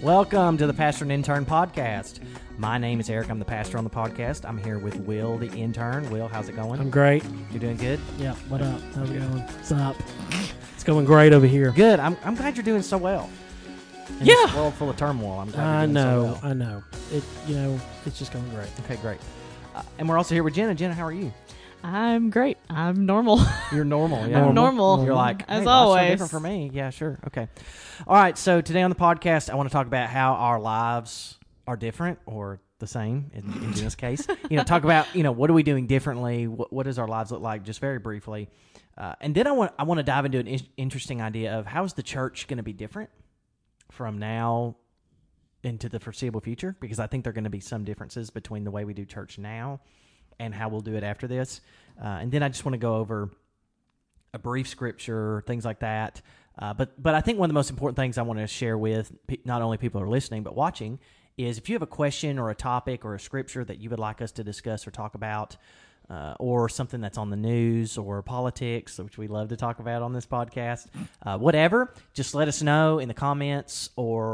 Welcome to the Pastor and Intern Podcast. My name is Eric. I'm the pastor on the podcast. I'm here with Will, the intern. Will, how's it going? I'm great. You're doing good? Yeah, what up? How's it going? What's up? It's going great over here. Good. I'm glad you're doing so well. In this world full of turmoil, I'm glad you're doing so well. I know. It's just going great. Okay, great. And we're also here with Jenna. Jenna, how are you? I'm great. I'm normal. You're normal, yeah. I'm normal. You're like, as hey, always. Life's so different for me. Yeah, sure. Okay. All right, so today on the podcast, I want to talk about how our lives are different or the same in Jenna's case. Talk about, what are we doing differently? What does our lives look like, just very briefly. And then I want to dive into an interesting idea of how is the church going to be different from now into the foreseeable future, because I think there are going to be some differences between the way we do church now and how we'll do it after this. And then I just want to go over a brief scripture, things like that. But I think one of the most important things I want to share with not only people who are listening but watching is if you have a question or a topic or a scripture that you would like us to discuss or talk about, or something that's on the news or politics, which we love to talk about on this podcast, whatever, just let us know in the comments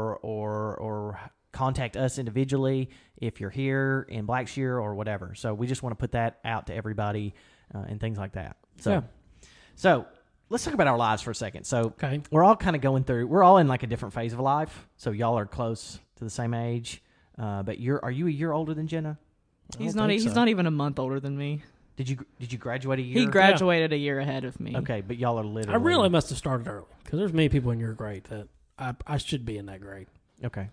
or contact us individually if you're here in Blackshear or whatever. So we just want to put that out to everybody and things like that. So let's talk about our lives for a second. So We're all kind of going through, we're all in like a different phase of life. So y'all are close to the same age, but are you a year older than Jenna? He's not even a month older than me. Did you graduate a year? He graduated a year ahead of me. Okay, but y'all are literally... I really must have started early, because there's many people in your grade that I should be in that grade. Okay.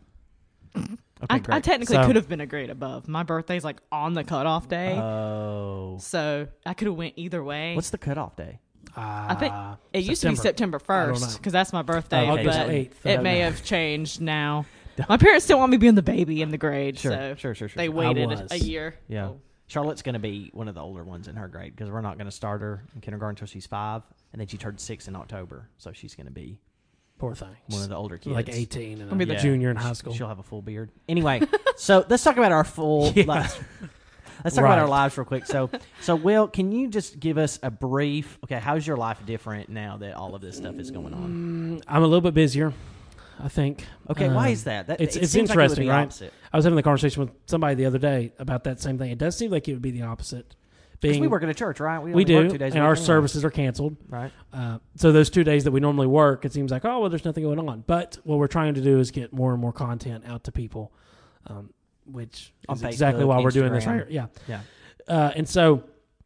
I technically could have been a grade above. My birthday's like on the cutoff day. Oh. So I could have went either way. What's the cutoff day? I think it used to be September 1st, because that's my birthday, okay, but 8th, it may have changed now. My parents still want me being the baby in the grade, Sure. They waited a year. Yeah. Oh. Charlotte's going to be one of the older ones in her grade, because we're not going to start her in kindergarten until she's 5, and then she turned 6 in October, so she's going to be... Poor thing. One of the older kids. Like 18 and I'll be a junior in high school. She'll have a full beard. Anyway, so let's talk about our full lives. Let's talk about our lives real quick. So Will, can you just give us a brief, how's your life different now that all of this stuff is going on? I'm a little bit busier, I think. Okay, why is that? It's seems interesting, like it would be right? Opposite. I was having a conversation with somebody the other day about that same thing. It does seem like it would be the opposite. Because we work at a church, right? We do, work 2 days and our services are canceled. Right. So those 2 days that we normally work, it seems like, there's nothing going on. But what we're trying to do is get more and more content out to people, which is exactly why we're doing this right here. Yeah. And so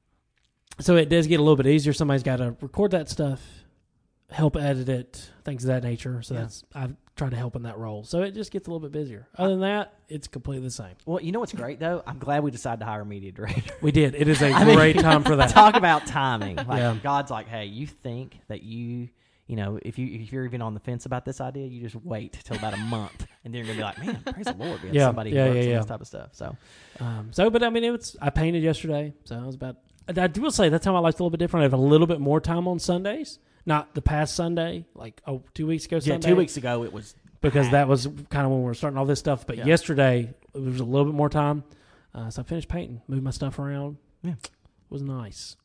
it does get a little bit easier. Somebody's got to record that stuff, help edit it, things of that nature. So I've tried to help in that role. So it just gets a little bit busier. Other than that, it's completely the same. Well, you know what's great, though? I'm glad we decided to hire a media director. We did. It is a great time for that. Talk about timing. God's like, hey, you think that if you're even on the fence about this idea, you just wait till about a month, and then you're going to be like, man, praise the Lord, we have somebody who works on this type of stuff. But I mean, I painted yesterday, so I was about... I will say that's how my life's a little bit different. I have a little bit more time on Sundays. Not the past Sunday, 2 weeks ago Sunday. Yeah, 2 weeks ago it was... Because that was kind of when we were starting all this stuff. But yesterday, it was a little bit more time. So I finished painting, moved my stuff around. Yeah. It was nice.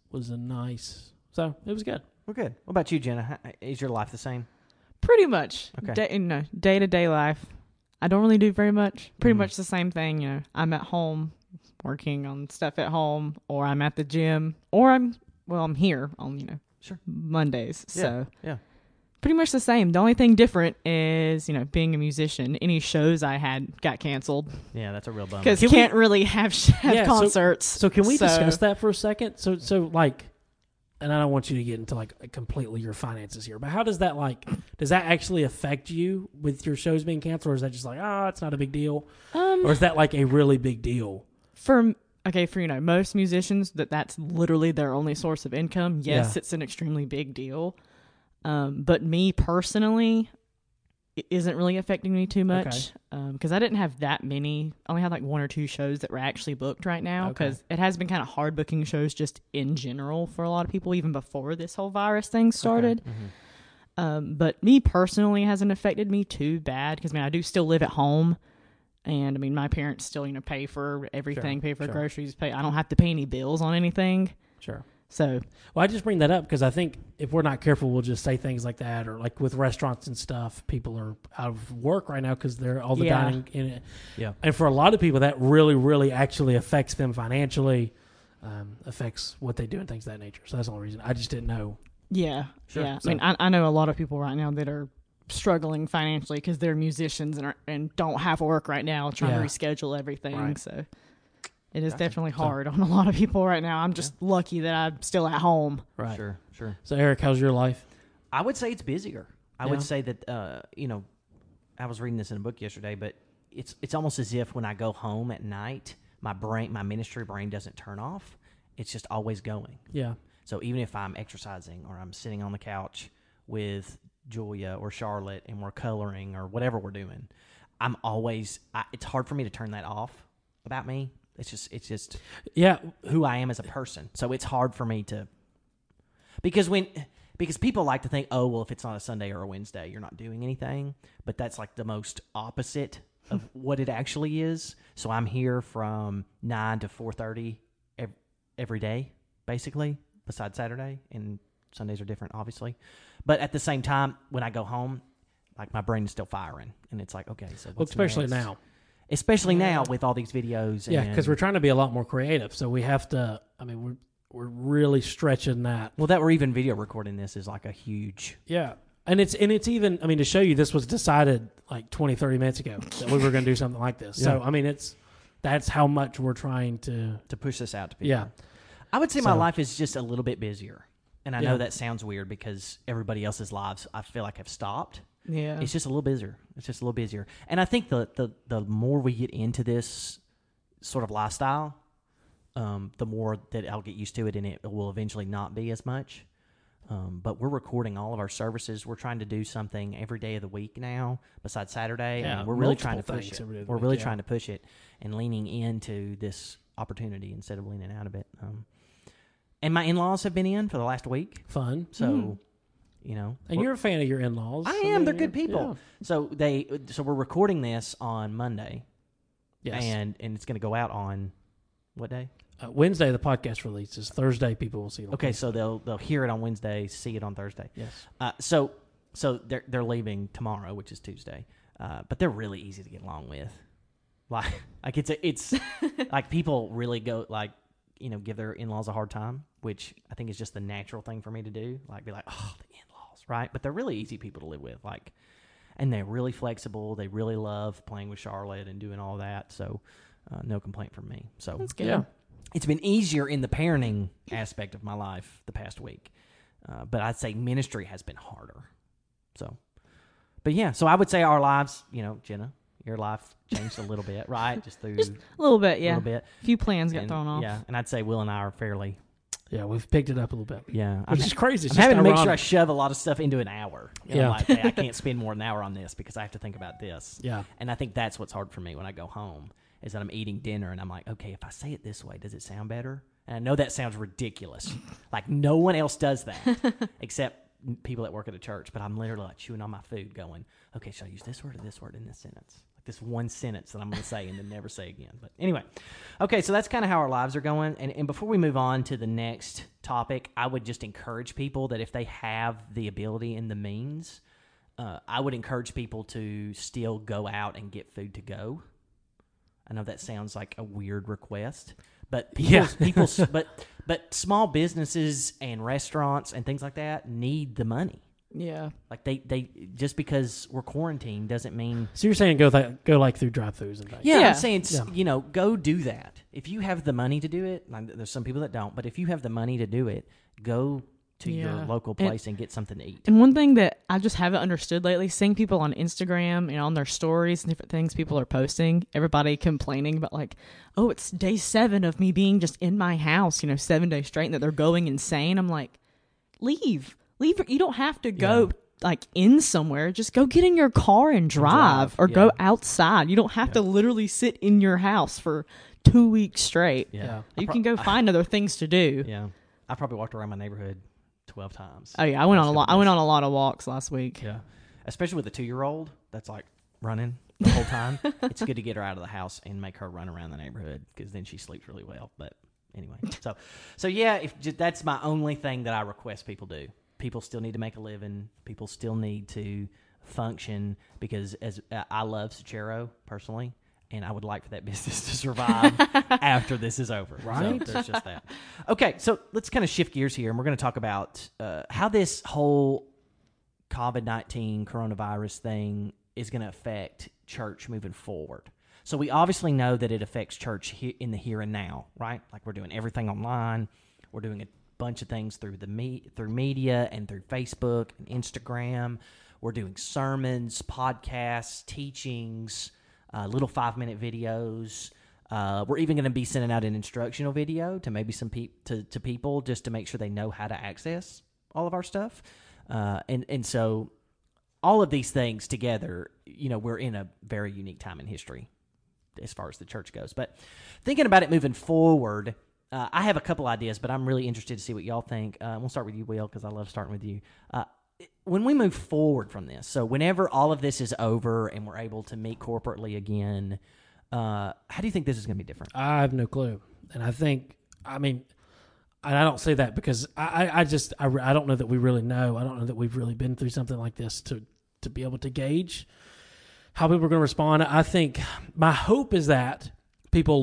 So it was good. We're good. What about you, Jenna? Is your life the same? Pretty much. Okay. Day-to-day life. I don't really do very much. Pretty much the same thing. I'm at home working on stuff at home, or I'm at the gym, or I'm here on, Mondays. So pretty much the same. The only thing different is, being a musician. Any shows I had got canceled. Yeah, that's a real bummer. Because you can't really have concerts. So can we discuss that for a second? So and I don't want you to get into completely your finances here, but how does that does that actually affect you with your shows being canceled, or is that just it's not a big deal? Or is that a really big deal? For most musicians, that's literally their only source of income. Yes, it's an extremely big deal. But me personally, it isn't really affecting me too much. Because I didn't have that many. I only had 1 or 2 shows that were actually booked right now. Because it has been kind of hard booking shows just in general for a lot of people, even before this whole virus thing started. Okay. Mm-hmm. But me personally, hasn't affected me too bad. Because I do still live at home. And my parents still, pay for everything, pay for groceries, I don't have to pay any bills on anything. Sure. So, well, I just bring that up because I think if we're not careful, we'll just say things like that, or like with restaurants and stuff, people are out of work right now because they're all the dining in it. Yeah, and for a lot of people, that really, really actually affects them financially, affects what they do and things of that nature. So that's the only reason. I just didn't know. Yeah, sure. Yeah. So, I mean, I know a lot of people right now that are struggling financially because they're musicians and don't have work right now, trying to reschedule everything. Right. So it is definitely hard on a lot of people right now. I'm just lucky that I'm still at home. Right. Sure. So Eric, how's your life? I would say it's busier. I would say that I was reading this in a book yesterday, but it's almost as if when I go home at night, my ministry brain doesn't turn off. It's just always going. Yeah. So even if I'm exercising or I'm sitting on the couch with Julia or Charlotte and we're coloring or whatever we're doing, I'm always it's hard for me to turn that off about me. It's just who I am as a person. So it's hard for me to because people like to think, oh well, if it's on a Sunday or a Wednesday, you're not doing anything. But that's like the most opposite of what it actually is. So I'm here from 9 to 4:30 every day, basically, besides Saturday, and Sundays are different, obviously. But at the same time, when I go home, like my brain is still firing, and it's like, okay, so what's especially next? now. Especially now with all these videos. Yeah, because we're trying to be a lot more creative, so we have to. I mean, we're really stretching that. Well, that we're even video recording this is like a huge. Yeah, and it's even. I mean, to show you, this was decided like 20, 30 minutes ago that we were going to do something like this. Yeah. So I mean, that's how much we're trying to push this out to people. Yeah, I would say my life is just a little bit busier, and I know that sounds weird because everybody else's lives I feel like have stopped. Yeah, it's just a little busier. And I think the more we get into this sort of lifestyle, the more that I'll get used to it, and it will eventually not be as much. But we're recording all of our services. We're trying to do something every day of the week now, besides Saturday. Yeah, and we're really trying to push it. We're really trying to push it and leaning into this opportunity instead of leaning out of it. And my in-laws have been in for the last week. Fun. So. And you're a fan of your in-laws. I am. They're good people. Yeah. So we're recording this on Monday. Yes. And it's going to go out on what day? Wednesday. The podcast releases. Thursday, people will see it. Okay, so they'll hear it on Wednesday, see it on Thursday. Yes. So they're leaving tomorrow, which is Tuesday. But they're really easy to get along with. Like it's like people really go like give their in-laws a hard time, which I think is just the natural thing for me to do. Like be like, oh, the in-laws, right? But they're really easy people to live with. Like, and they're really flexible. They really love playing with Charlotte and doing all that. So, no complaint from me. So that's good. Yeah. It's been easier in the parenting aspect of my life the past week, but I'd say ministry has been harder. So, but yeah, so I would say our lives, Jenna, your life changed a little bit, right? Just a little bit, yeah. A little bit. A few plans got thrown off. Yeah, and I'd say Will and I are fairly. Yeah, we've picked it up a little bit. Yeah. Which is crazy. I'm having to make sure I shove a lot of stuff into an hour. Yeah. Like, hey, I can't spend more than an hour on this because I have to think about this. Yeah. And I think that's what's hard for me when I go home is that I'm eating dinner and I'm like, okay, if I say it this way, does it sound better? And I know that sounds ridiculous. Like no one else does that except people that work at a church. But I'm literally like chewing on my food going, okay, should I use this word or this word in this sentence? This one sentence that I'm going to say and then never say again. But anyway, okay, so that's kind of how our lives are going. And before we move on to the next topic, I would just encourage people that if they have the ability and the means, I would encourage people to still go out and get food to go. I know that sounds like a weird request, but but small businesses and restaurants and things like that need the money. Yeah, like they just because we're quarantined doesn't mean. So you're saying go like through drive-thrus and things. Yeah, I'm saying go do that if you have the money to do it. There's some people that don't, but if you have the money to do it, go to your local place and get something to eat. And one thing that I just haven't understood lately, seeing people on Instagram and on their stories and different things people are posting, everybody complaining about like, oh, it's day 7 of me being just in my house, 7 days straight, and that they're going insane. I'm like, leave. You don't have to go like in somewhere. Just go get in your car and drive or go outside. You don't have to literally sit in your house for 2 weeks straight. Yeah. You can go find other things to do. Yeah. I probably walked around my neighborhood 12 times. Oh yeah, I went on a lot of walks last week. Yeah. Especially with a 2-year-old that's like running the whole time. It's good to get her out of the house and make her run around the neighborhood because then she sleeps really well. But anyway. So yeah, that's my only thing that I request people do. People still need to make a living. People still need to function because I love Sachero personally, and I would like for that business to survive after this is over. Right. So there's just that. Okay, so let's kind of shift gears here, and we're going to talk about how this whole COVID-19 coronavirus thing is going to affect church moving forward. So we obviously know that it affects church in the here and now, right? Like we're doing everything online. We're doing a bunch of things through media and through Facebook and Instagram. We're doing sermons, podcasts, teachings, little 5-minute videos. We're even going to be sending out an instructional video to maybe some to people just to make sure they know how to access all of our stuff. And so all of these things together, we're in a very unique time in history as far as the church goes. But thinking about it moving forward, I have a couple ideas, but I'm really interested to see what y'all think. We'll start with you, Will, because I love starting with you. When we move forward from this, so whenever all of this is over and we're able to meet corporately again, how do you think this is going to be different? I have no clue. And and I don't say that because I don't know that we really know. I don't know that we've really been through something like this to be able to gauge how people are going to respond. I think my hope is that people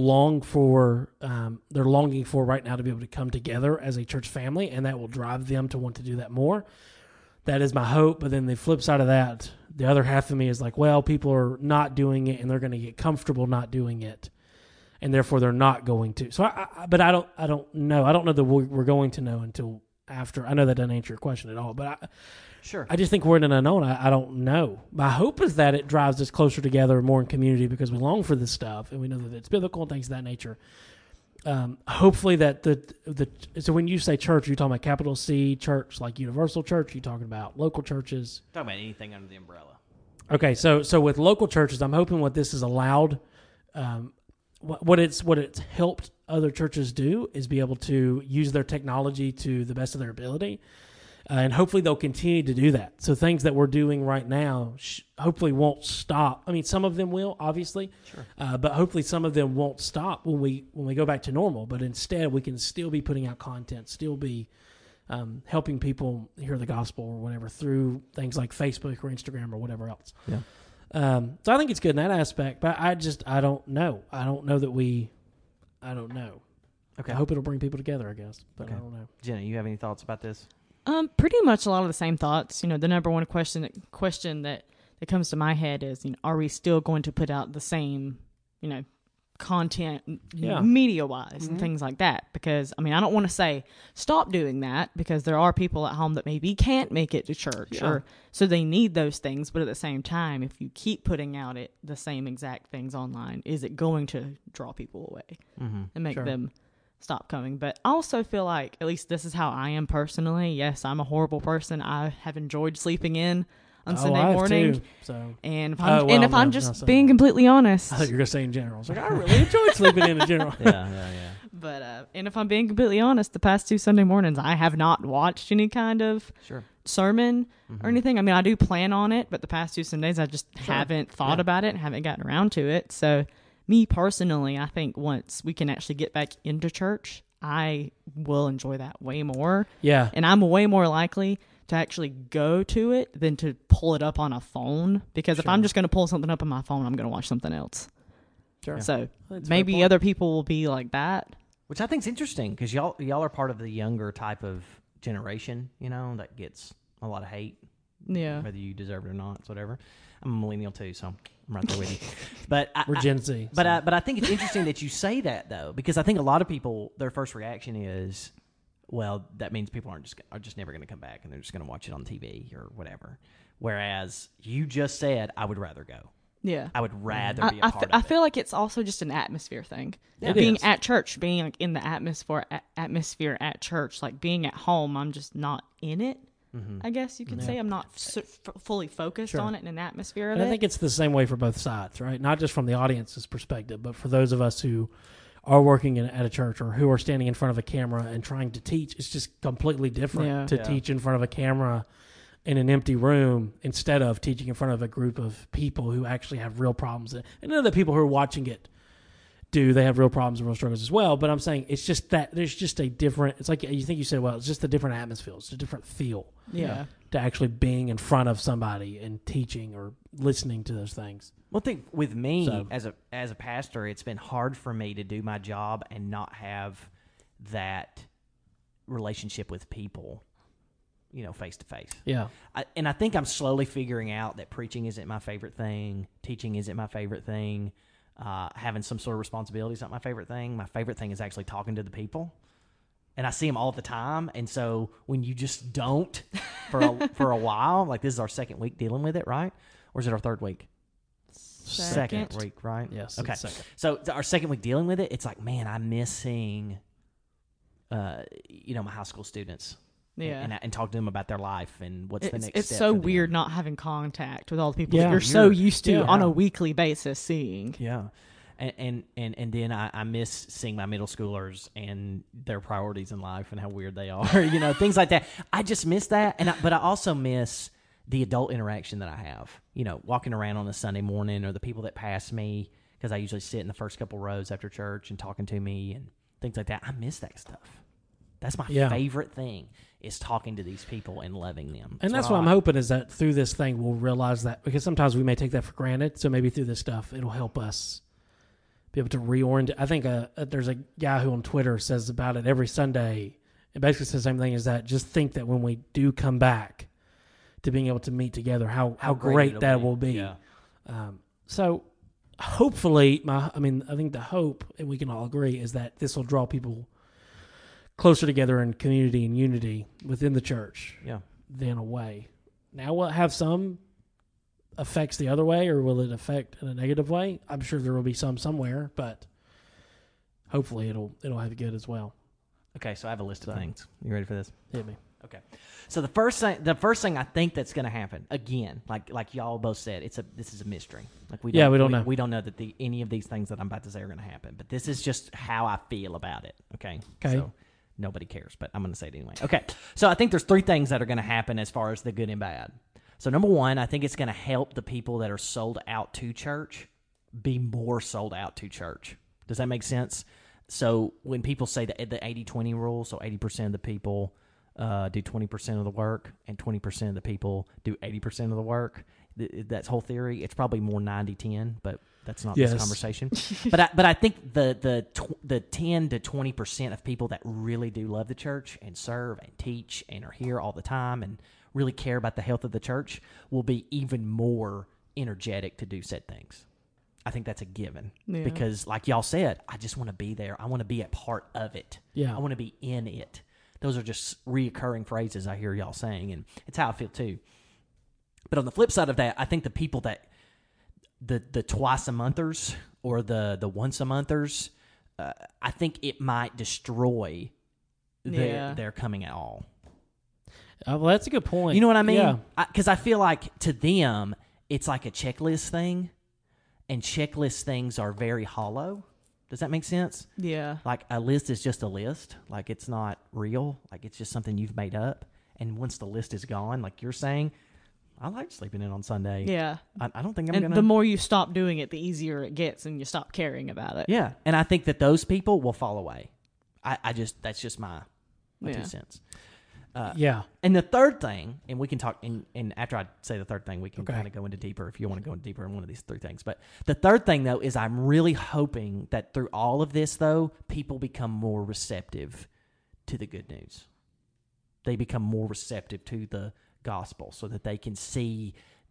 they're longing for right now to be able to come together as a church family, and that will drive them to want to do that more. That is my hope. But then the flip side of that, the other half of me is like, well, people are not doing it and they're going to get comfortable not doing it, and therefore they're not going to. So, but I don't know. I don't know that we're going to know until after. I know that doesn't answer your question at all, but I just think we're in an unknown. I don't know. My hope is that it drives us closer together, more in community, because we long for this stuff and we know that it's biblical and things of that nature. Hopefully that so when you say church, are you talking about capital C church, like Universal Church? Are you talking about local churches? I'm talking about anything under the umbrella. Okay, so with local churches, I'm hoping what this has allowed, what it's helped other churches do is be able to use their technology to the best of their ability. And hopefully they'll continue to do that. So things that we're doing right now hopefully won't stop. I mean, some of them will, obviously, sure. But hopefully some of them won't stop when we go back to normal. But instead, we can still be putting out content, still be helping people hear the gospel or whatever through things like Facebook or Instagram or whatever else. Yeah. So I think it's good in that aspect. But I don't know. I don't know. Okay. I hope it'll bring people together, I guess. But okay. I don't know. Jenna, you have any thoughts about this? Pretty much a lot of the same thoughts. The number one question that comes to my head is, are we still going to put out the same, content media-wise and things like that? Because, I don't want to say stop doing that, because there are people at home that maybe can't make it to church, or so they need those things. But at the same time, if you keep putting out the same exact things online, is it going to draw people away and make them stop coming? But I also feel like, at least this is how I am personally. Yes, I'm a horrible person. I have enjoyed sleeping in on Sunday morning. Too, so. And if I'm just being completely honest, I thought you were going to say in general. It's like, I really enjoyed sleeping in general. Yeah. But and if I'm being completely honest, the past 2 Sunday mornings, I have not watched any kind of sermon or anything. I do plan on it, but the past 2 Sundays, I just haven't thought about it and haven't gotten around to it. So me personally, I think once we can actually get back into church, I will enjoy that way more. Yeah. And I'm way more likely to actually go to it than to pull it up on a phone. Because if I'm just going to pull something up on my phone, I'm going to watch something else. Sure. So maybe other people will be like that. Which I think is interesting, because y'all are part of the younger type of generation, that gets a lot of hate. Yeah. Whether you deserve it or not, it's whatever. I'm a millennial too, so I'm right there with you. But we're Gen Z. But I think it's interesting that you say that, though, because I think a lot of people, their first reaction is, well, that means people are just never going to come back, and they're just going to watch it on TV or whatever. Whereas you just said, I would rather go. Yeah. I would rather be a part of it. I feel like it's also just an atmosphere thing. Yeah. Being at church, being like in the atmosphere at church, like being at home, I'm just not in it. I guess you could say I'm not fully focused on it in an atmosphere of it. I think it's the same way for both sides, right? Not just from the audience's perspective, but for those of us who are working at a church or who are standing in front of a camera and trying to teach. It's just completely different to teach in front of a camera in an empty room instead of teaching in front of a group of people who actually have real problems. And know that people who are watching it They have real problems and real struggles as well. But I'm saying it's just that there's just a different. It's like you think you said. Well, it's just a different atmosphere. It's a different feel. Yeah. To actually being in front of somebody and teaching or listening to those things. Well, I think with me as a pastor, it's been hard for me to do my job and not have that relationship with people, face to face. Yeah. And I think I'm slowly figuring out that preaching isn't my favorite thing. Teaching isn't my favorite thing. Having some sort of responsibility is not my favorite thing. My favorite thing is actually talking to the people. And I see them all the time. And so when you just don't for a while, like this is our second week dealing with it, right? Or is it our third week? Second week, right? Yes. Okay. So our second week dealing with it, it's like, man, I miss seeing, my high school students. Yeah. And talk to them about their life and what's the next step. It's so weird not having contact with all the people that you're so used to on a weekly basis seeing. Yeah. And then I miss seeing my middle schoolers and their priorities in life and how weird they are, things like that. I just miss that. But I also miss the adult interaction that I have, walking around on a Sunday morning, or the people that pass me, because I usually sit in the first couple rows after church and talking to me and things like that. I miss that stuff. That's my favorite thing, is talking to these people and loving them. And that's what I'm hoping, is that through this thing we'll realize that, because sometimes we may take that for granted. So maybe through this stuff it'll help us be able to reorient. I think there's a guy who on Twitter says about it every Sunday. It basically says the same thing, is that just think that when we do come back to being able to meet together, how great that will be. Yeah. So hopefully, I think the hope, and we can all agree, is that this will draw people closer together in community and unity within the church. Yeah. Than away. Now, will it have some effects the other way, or will it affect in a negative way? I'm sure there will be some somewhere, but hopefully it'll have good as well. Okay, so I have a list of things. You ready for this? Hit me. Okay. So the first thing I think that's going to happen, again, like y'all both said, this is a mystery. Like we don't know. We don't know that any of these things that I'm about to say are going to happen, but this is just how I feel about it. Okay. So nobody cares, but I'm going to say it anyway. Okay. So I think there's three things that are going to happen as far as the good and bad. So number one, I think it's going to help the people that are sold out to church be more sold out to church. Does that make sense? So when people say the 80-20 rule, so 80% of the people do 20% of the work and 20% of the people do 80% of the work, that whole theory, it's probably more 90-10, but that's not this conversation. But I think the 10 to 20% of people that really do love the church and serve and teach and are here all the time and really care about the health of the church will be even more energetic to do said things. I think that's a given because, like y'all said, I just want to be there. I want to be a part of it. Yeah, I want to be in it. Those are just reoccurring phrases I hear y'all saying, and it's how I feel too. But on the flip side of that, I think the people that the twice a monthers or the once a monthers, I think it might destroy their coming at all. Well, that's a good point. You know what I mean? Yeah. Because I feel like to them, it's like a checklist thing, and checklist things are very hollow. Does that make sense? Yeah. Like a list is just a list. Like it's not real. Like it's just something you've made up. And once the list is gone, like you're saying, I like sleeping in on Sunday. Yeah. I don't think I'm going to. The more you stop doing it, the easier it gets and you stop caring about it. Yeah. And I think that those people will fall away. That's just my 2 cents. And the third thing, and we can talk, and after I say the third thing, we can kind of go into deeper if you want to go into deeper in one of these three things. But the third thing, though, is I'm really hoping that through all of this, though, people become more receptive to the good news. They become more receptive to the gospel so that they can see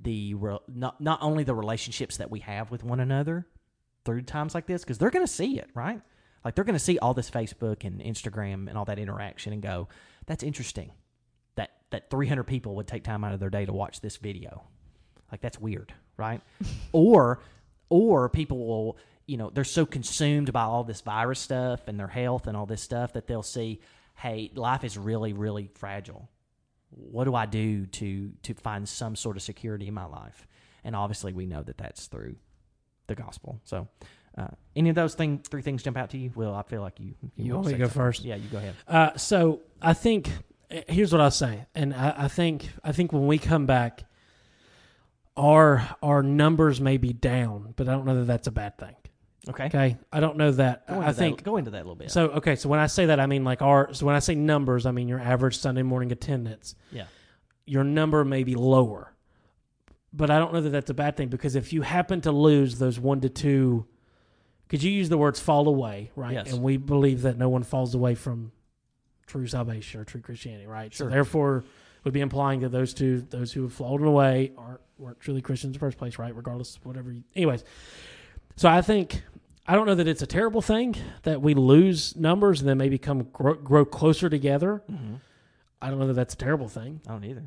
not only the relationships that we have with one another through times like this, because they're going to see it, right? Like they're going to see all this Facebook and Instagram and all that interaction and go, that's interesting that 300 people would take time out of their day to watch this video. Like that's weird, right? or people will, they're so consumed by all this virus stuff and their health and all this stuff that they'll see, hey, life is really, really fragile. What do I do to find some sort of security in my life? And obviously we know that that's through the gospel. So any of those three things jump out to you? Will, I feel like you want me to go first? Yeah, you go ahead. So I think here's what I'll say, and I think when we come back, our numbers may be down, but I don't know that that's a bad thing. Okay. I don't know that. Go into that a little bit. So when I say that, I mean when I say numbers, I mean your average Sunday morning attendance. Yeah. Your number may be lower. But I don't know that that's a bad thing, because if you happen to lose those 1 to 2, because you use the words fall away, right? Yes. And we believe that no one falls away from true salvation or true Christianity, right? Sure. So therefore, would be implying that those who have fallen away weren't truly Christians in the first place, right? Regardless of whatever. Anyways, so I don't know that it's a terrible thing that we lose numbers and then maybe grow closer together. Mm-hmm. I don't know that that's a terrible thing. I don't either.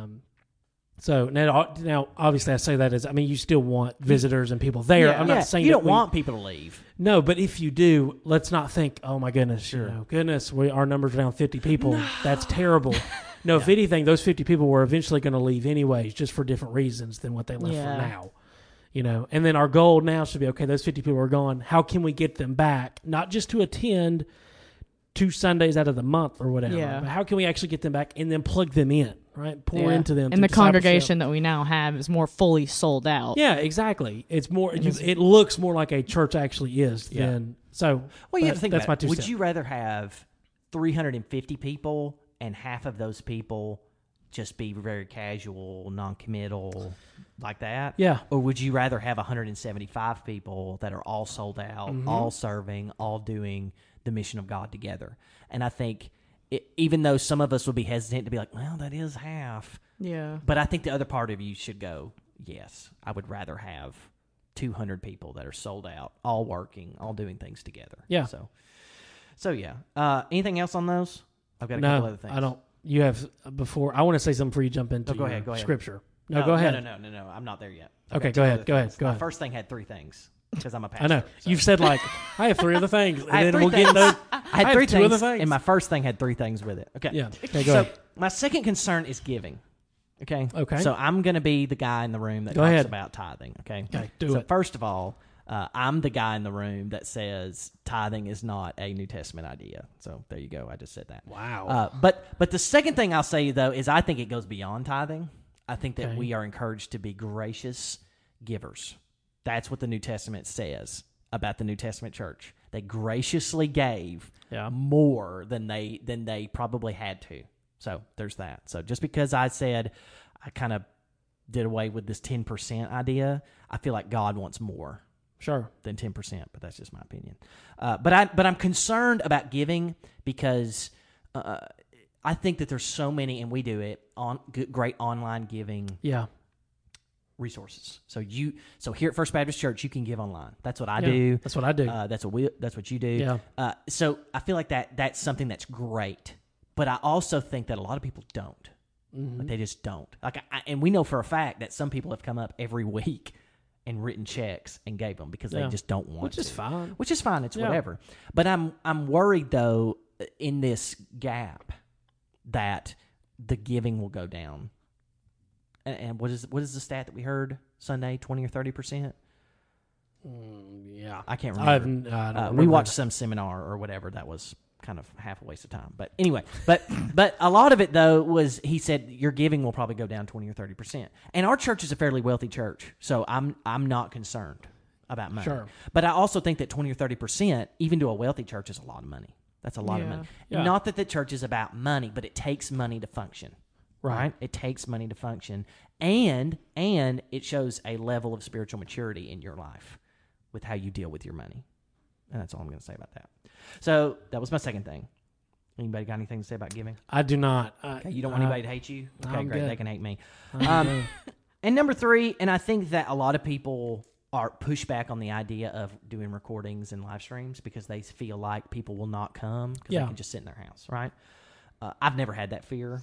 So now, obviously, I say that as, I mean, you still want visitors and people there. I'm not saying you don't want people to leave. No, but if you do, let's not think, oh my goodness, sure. Our numbers are down 50 people. No. That's terrible. No, if anything, those 50 people were eventually going to leave anyways, just for different reasons than what they left for now. And then our goal now should be, okay, those 50 people are gone. How can we get them back? Not just to attend 2 Sundays out of the month or whatever. Yeah. But how can we actually get them back and then plug them in, right? Pour into them. And the congregation that we now have is more fully sold out. Yeah, exactly. It's more. It looks more like a church actually is than so. Well, you have to think that's about my it. 2 Would you rather have 350 people and half of those people just be very casual, non-committal, like that? Yeah. Or would you rather have 175 people that are all sold out, all serving, all doing the mission of God together? And I think even though some of us would be hesitant to be like, well, that is half. Yeah. But I think the other part of you should go, yes, I would rather have 200 people that are sold out, all working, all doing things together. Yeah. So yeah. Anything else on those? I've got a couple other things. I don't. You have before. I want to say something before you jump into go ahead. scripture. No, go ahead. No. I'm not there yet. Okay, go ahead. Go ahead. My first thing had 3 things because I'm a pastor. I know. So. You've said like, I have 3 other things. And then we'll get those. I had 3 things, other things. And my first thing had 3 things with it. Okay. Yeah. Okay, go ahead. My second concern is giving. Okay. Okay. So I'm going to be the guy in the room that talks about tithing. Okay. Okay, do it. First of all, I'm the guy in the room that says tithing is not a New Testament idea. So there you go. I just said that. Wow. But the second thing I'll say, though, is I think it goes beyond tithing. I think that we are encouraged to be gracious givers. That's what the New Testament says about the New Testament church. They graciously gave more than they probably had to. So there's that. So just because I said I kind of did away with this 10% idea, I feel like God wants more. Sure. Than 10%, but that's just my opinion. But I'm concerned about giving because I think that there's so many, and we do it on great online giving resources. So here at First Baptist Church, you can give online. That's what I do. That's what I do. That's what you do. Yeah. So I feel like that's something that's great, but I also think that a lot of people don't. Mm-hmm. Like they just don't. Like, and we know for a fact that some people have come up every week and written checks and gave them because they just don't want Which is fine. Which is fine. It's whatever. But I'm worried, though, in this gap that the giving will go down. And what is the stat that we heard Sunday, 20 or 30%? Yeah. I can't remember. I don't remember. We watched some seminar or whatever that was kind of half a waste of time. But anyway, but a lot of it, though, was he said your giving will probably go down 20 or 30%. And our church is a fairly wealthy church, so I'm not concerned about money. Sure. But I also think that 20 or 30%, even to a wealthy church, is a lot of money. That's a lot of money. Yeah. Not that the church is about money, but it takes money to function. Right? It takes money to function. And it shows a level of spiritual maturity in your life with how you deal with your money. And that's all I'm going to say about that. So that was my second thing. Anybody got anything to say about giving? I do not. Okay, you don't want anybody to hate you? Okay, I'm great. good. They can hate me. And number 3, and I think that a lot of people are pushed back on the idea of doing recordings and live streams because they feel like people will not come because they can just sit in their house, right? I've never had that fear.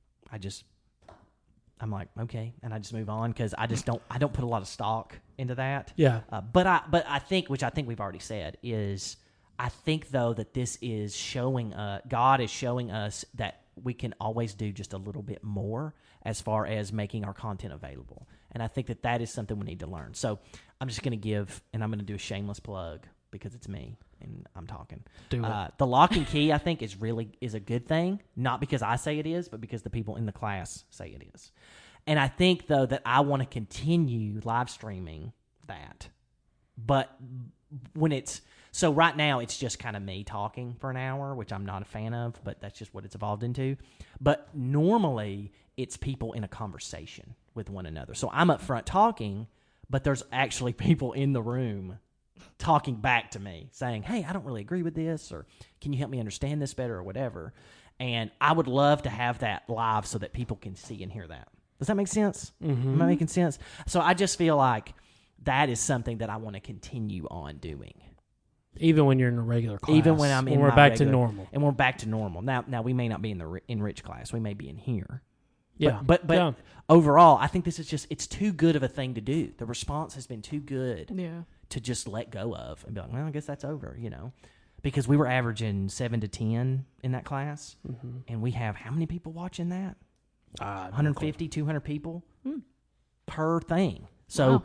I'm like, okay, and I just move on because I don't put a lot of stock into that. Yeah. But I think, which I think we've already said, is I think though that this is showing God is showing us that we can always do just a little bit more as far as making our content available. And I think that is something we need to learn. So I'm just going to give, and I'm going to do a shameless plug because it's me and I'm talking. Do it. The Lock and Key, I think, is a good thing, not because I say it is, but because the people in the class say it is. And I think, though, that I want to continue live streaming that. But when it's so right now it's just kind of me talking for an hour, which I'm not a fan of, but that's just what it's evolved into. But normally it's people in a conversation with one another. So I'm up front talking, but there's actually people in the room talking back to me saying, hey, I don't really agree with this, or can you help me understand this better, or whatever. And I would love to have that live so that people can see and hear that. Does that make sense? Mm-hmm. Am I making sense? So I just feel like that is something that I want to continue on doing. Even when you're in a regular class. Even when I'm in we're my back regular, to normal. And we're back to normal. Now we may not be in the enriched class. We may be in here. Yeah. But overall, I think this is just, it's too good of a thing to do. The response has been too good to just let go of and be like, well, I guess that's over, Because we were averaging 7 to 10 in that class. Mm-hmm. And we have how many people watching that? 150, 200 people per thing. So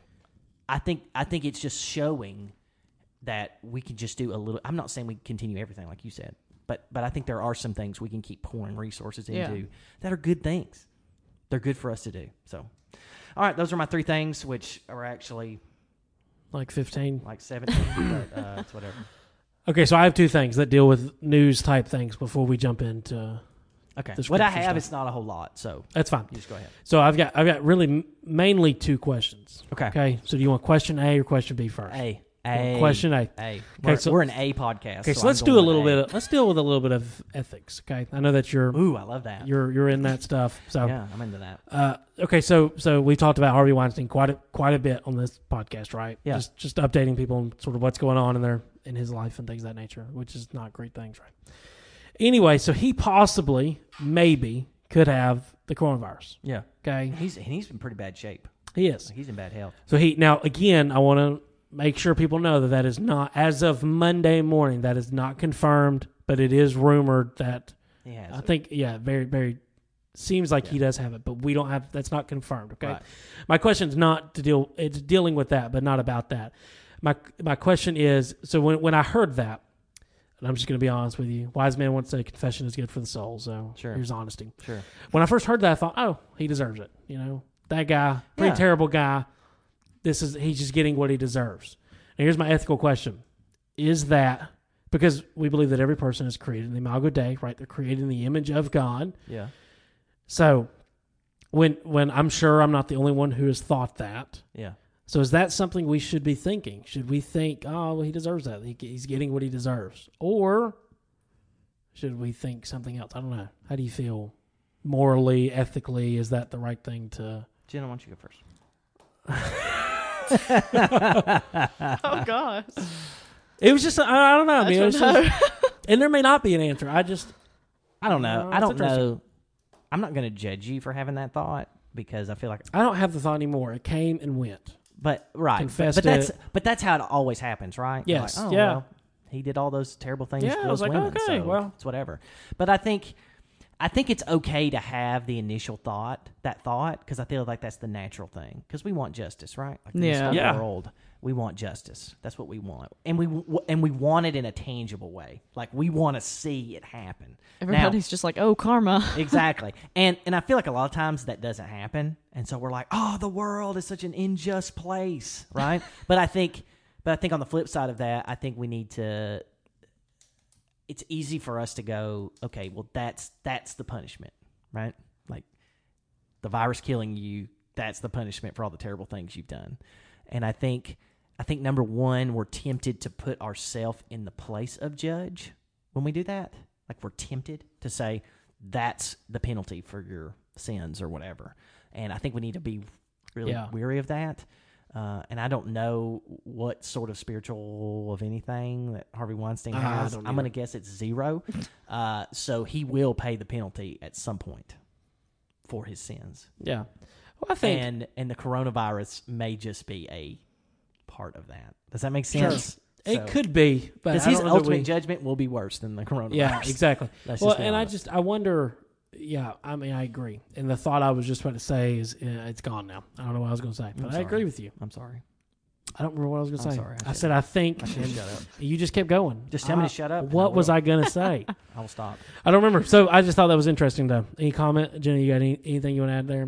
I think it's just showing that we can just do a little. I'm not saying we continue everything like you said, but I think there are some things we can keep pouring resources into that are good things. They're good for us to do. So, all right, those are my 3 things, which are actually like 15, like 17, but it's whatever. Okay, so I have 2 things that deal with news type things before we jump into. Okay, what I have is not a whole lot, so that's fine. You just go ahead. So I've got really mainly 2 questions. Okay. So do you want question A or question B first? A. Question A. Okay, we're an A podcast. Okay, so let's do a little bit. Let's deal with a little bit of ethics. Okay, I know that you're. Ooh, I love that. You're in that stuff. So yeah, I'm into that. Okay, so we talked about Harvey Weinstein quite a bit on this podcast, right? Yeah. Just updating people on sort of what's going on in his life and things of that nature, which is not great things, right? Anyway, so he possibly, maybe, could have the coronavirus. Yeah. Okay. He's in pretty bad shape. He is. He's in bad health. So now again, I want to make sure people know that is not, as of Monday morning, that is not confirmed, but it is rumored that. He has. I think, very, very. Seems like he does have it, but we don't have. That's not confirmed. Okay. Right. My question is not to deal. It's dealing with that, but not about that. My question is, so when I heard that. And I'm just going to be honest with you. Wise man once said, confession is good for the soul. So here's honesty. Sure. When I first heard that, I thought, oh, he deserves it. That guy, pretty terrible guy. He's just getting what he deserves. And here's my ethical question. Is that, because we believe that every person is created in the Imago Dei, right? They're created in the image of God. Yeah. So when I'm sure I'm not the only one who has thought that. Yeah. So is that something we should be thinking? Should we think, oh, well, he deserves that. He's getting what he deserves. Or should we think something else? I don't know. How do you feel morally, ethically? Is that the right thing to... Jenna, why don't you go first? Oh, gosh. It was just, I don't know. I mean, it was just, and there may not be an answer. I don't know. I don't know. I'm not going to judge you for having that thought because I feel like... I don't have the thought anymore. It came and went. But that's how it always happens, right? Yes. Like, well, he did all those terrible things to those women. Okay, so well, it's whatever. But I think it's okay to have the initial thought, because I feel like that's the natural thing. Because we want justice, right? Like in this world, we want justice. That's what we want, and we want it in a tangible way. Like we want to see it happen. Everybody's just like, oh, karma. Exactly, and I feel like a lot of times that doesn't happen, and so we're like, oh, the world is such an unjust place, right? But I think on the flip side of that, I think we need to. It's easy for us to go, okay, well, that's the punishment, right? Like the virus killing you, that's the punishment for all the terrible things you've done. And I think number one, we're tempted to put ourselves in the place of judge when we do that. Like we're tempted to say that's the penalty for your sins or whatever. And I think we need to be really weary of that. And I don't know what sort of spiritual of anything that Harvey Weinstein has. I'm going to guess it's 0. So he will pay the penalty at some point for his sins. Yeah. Well, I think... And the coronavirus may just be a part of that. Does that make sense? Sure. It could be. But his ultimate judgment will be worse than the coronavirus. Yeah, exactly. I wonder... Yeah, I mean, I agree. And the thought I was just about to say is it's gone now. I don't know what I was going to say, but I agree with you. I'm sorry. I don't remember what I was going to say. Sorry, I said I think. I should shut up. You just kept going. Just tell me to shut up. What was I going to say? I will stop. I don't remember. So I just thought that was interesting, though. Any comment? Jenny, you got anything you want to add there?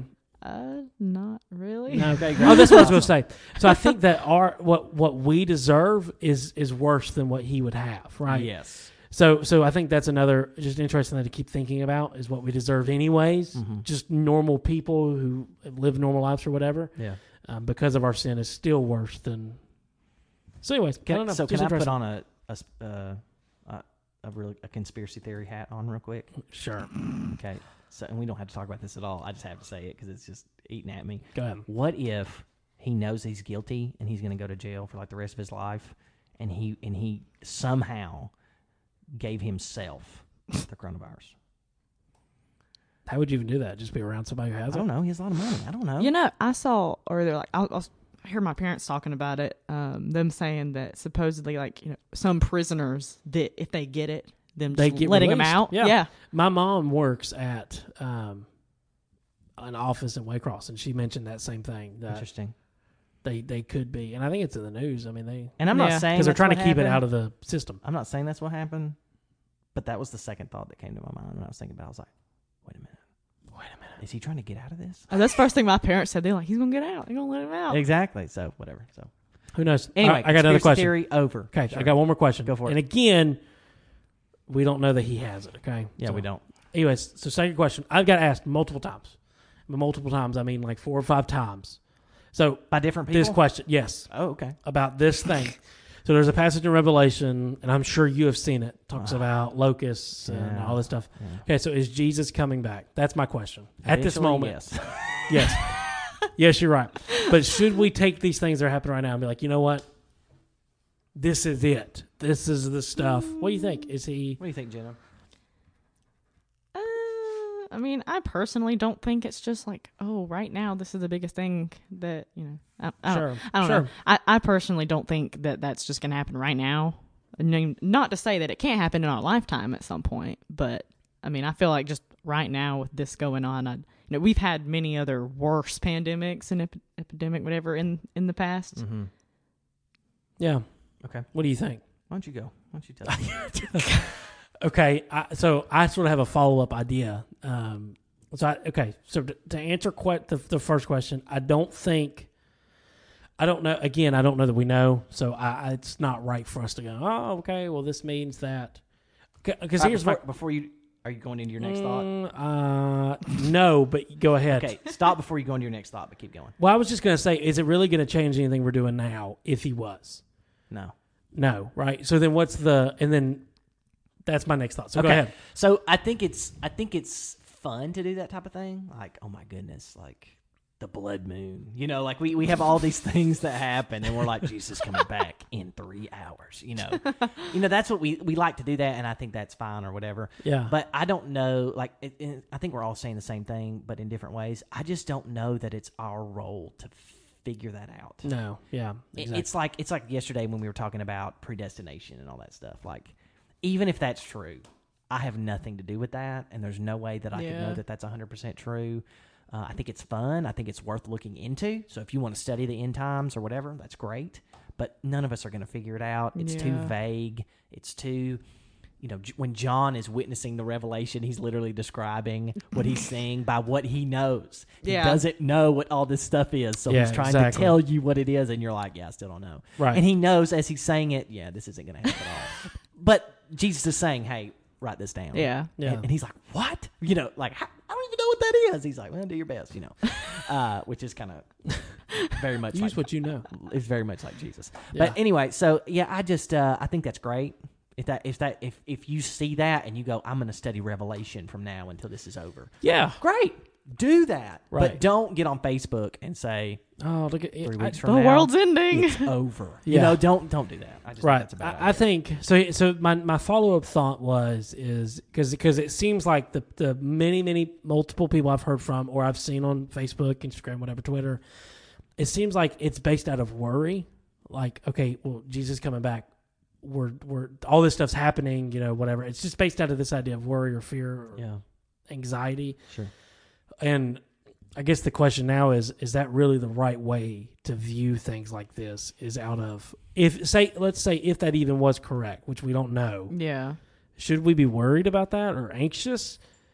Not really. No, okay. Oh, that's what I was going to say. So I think that what we deserve is worse than what he would have, right? Yes. So I think that's another just interesting thing to keep thinking about is what we deserve anyways. Mm-hmm. Just normal people who live normal lives or whatever. Yeah. Because of our sin is still worse than. So anyways, can I put on a conspiracy theory hat on real quick? Sure. Okay. So, and we don't have to talk about this at all. I just have to say it because it's just eating at me. Go ahead. What if he knows he's guilty and he's going to go to jail for like the rest of his life, and he somehow gave himself the coronavirus? How would you even do that? Just be around somebody who has it? I don't know. He has a lot of money. I don't know. You know, I saw, or they're like, I hear my parents talking about it. Them saying that supposedly, like, you know, some prisoners that if they get it, them just letting them out. Yeah. My mom works at an office in Waycross, and she mentioned that same thing. That Interesting. They could be, and I think it's in the news. I mean, and I'm not saying because they're trying to keep it out of the system. I'm not saying that's what happened, but that was the second thought that came to my mind when I was thinking about it. I was like, wait a minute. Is he trying to get out of this? That's the first thing my parents said. They're like, he's going to get out. They're going to let him out. Exactly. So, whatever. So, who knows? Anyway, I got another question. Theory over. Okay, sure. I got one more question. Go for it. And again, we don't know that he has it, okay? Yeah, we don't. Anyways, so second question. I've got asked multiple times. By multiple times, I mean like 4 or 5 times. So by different people? This question, yes. Oh, okay. About this thing. So there's a passage in Revelation, and I'm sure you have seen it. Talks about locusts and all this stuff. Yeah. Okay, so is Jesus coming back? That's my question. At this moment. Yes. Yes. Yes, you're right. But should we take these things that are happening right now and be like, you know what? This is it. This is the stuff. What do you think? Is he? What do you think, Jenna? I mean, I personally don't think it's just like, oh, right now this is the biggest thing that, you know. I don't know. I personally don't think that that's just going to happen right now. I mean, not to say that it can't happen in our lifetime at some point, but I mean, I feel like just right now with this going on, we've had many other worse pandemics and epidemic, whatever, in the past. Mm-hmm. Yeah. Okay. What do you think? Why don't you go? Why don't you tell me? Okay, so I sort of have a follow-up idea. So to answer the first question, I don't know. Again, I don't know that we know, so it's not right for us to go, oh, okay, well, this means that. Because here's before you, are you going into your next thought? No, but go ahead. Okay, stop before you go into your next thought, but keep going. Well, I was just going to say, is it really going to change anything we're doing now if he was? No, right? So then that's my next thought. So go ahead. So I think it's fun to do that type of thing. Like, oh my goodness, like the blood moon. You know, like we have all these things that happen, and we're like, Jesus coming back in 3 hours. You know, that's what we like to do that, and I think that's fine or whatever. Yeah. But I don't know. Like, I think we're all saying the same thing, but in different ways. I just don't know that it's our role to figure that out. No. Yeah. Exactly. It's like yesterday when we were talking about predestination and all that stuff. Like, even if that's true, I have nothing to do with that, and there's no way that I can know that that's 100% true. I think it's fun. I think it's worth looking into. So if you want to study the end times or whatever, that's great. But none of us are going to figure it out. It's too vague. It's too, when John is witnessing the revelation, he's literally describing what he's seeing by what he knows. He doesn't know what all this stuff is. So he's trying to tell you what it is, and you're like, I still don't know. Right. And he knows as he's saying it, this isn't going to happen at all. But Jesus is saying, hey, write this down. Yeah. And he's like, what? Like, I don't even know what that is. He's like, well, do your best, which is kind of very much use what you know. It's very much like Jesus. Yeah. But anyway, so I just I think that's great. If you see that and you go, I'm going to study Revelation from now until this is over. Yeah. Great. Do that. Right. But don't get on Facebook and say, oh, look at 3 weeks from now, the world's ending. It's over. Don't do that. I just think that's a bad idea. I think so my follow-up thought is because it seems like the many multiple people I've heard from or I've seen on Facebook, Instagram, whatever, Twitter, it seems like it's based out of worry. Like, okay, well, Jesus coming back, we're all this stuff's happening, whatever. It's just based out of this idea of worry or fear or anxiety. Sure. And I guess the question now is that really the right way to view things like this? Is out of let's say if that even was correct, which we don't know. Yeah. Should we be worried about that or anxious?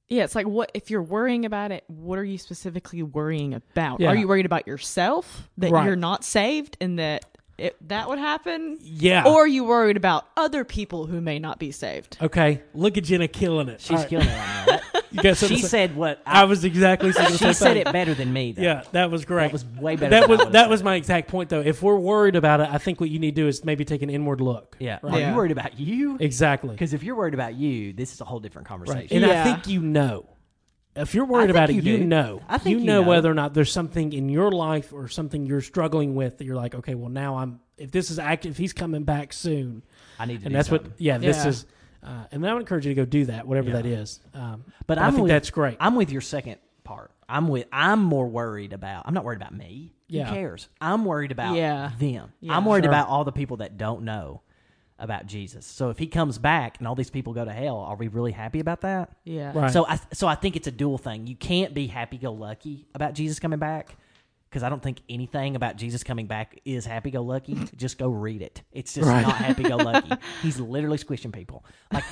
Yeah, it's like, what if you're worrying about it? What are you specifically worrying about? Yeah. Are you worried about yourself, that Right. you're not saved and that that would happen? Yeah. Or are you worried about other people who may not be saved? Okay, look at Jenna killing it. She's killing it right now. You got something She to say? said what I was exactly saying the same she said thing. it better than me, though. Yeah, that was great. That was way better. That was my exact point, though. If we're worried about it, I think what you need to do is maybe take an inward look. Yeah. Right? Are Yeah. you worried about you? Exactly. Because if you're worried about you, this is a whole different conversation. Right. And Yeah. I think you know. If you're worried I think about it, you you do. know. I think you know know. whether or not there's something in your life or something you're struggling with that you're like, okay, well now if this is active, if he's coming back soon, I need to. and do that's something. what. Yeah, this Yeah. is. And I would encourage you to go do that, whatever Yeah. that is. But I think that's great. I'm with your second part. I'm more worried about. I'm not worried about me. Yeah. Who cares? I'm worried about them. Yeah. I'm worried Sure. about all the people that don't know about Jesus. So if he comes back and all these people go to hell, are we really happy about that? Yeah. Right. So I think it's a dual thing. You can't be happy-go-lucky about Jesus coming back, because I don't think anything about Jesus coming back is happy-go-lucky. Just go read it. It's just Right. not happy-go-lucky. He's literally squishing people.